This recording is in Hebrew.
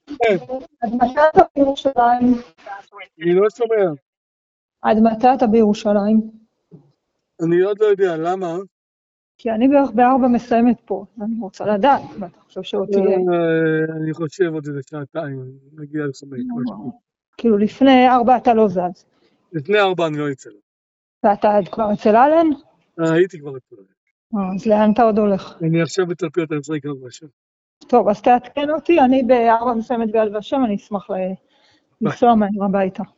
כן, עד מתי אתה בירושלים? אני לא שומע. עד מתי אתה בירושלים? אני עוד לא יודע, למה? כי אני בערך ב-4 מסיימת פה, אני רוצה לדעת, ואתה חושב שעוד תהיה. אני חושב עוד איזה שעתיים, נגיע ל5, משהו. כאילו לפני 4 אתה לא זז. לפני 4 אני לא אצא לו. ואתה כבר אצל אלן? הייתי כבר אצל. אז לאן אתה עוד הולך? אני עכשיו בתלפיות, אני צריך לקרוא בשם. טוב, אז תעדכן אותי, אני ב-4 מסיימת ביד ושם, אני אשמח לנסוע מהר הביתה.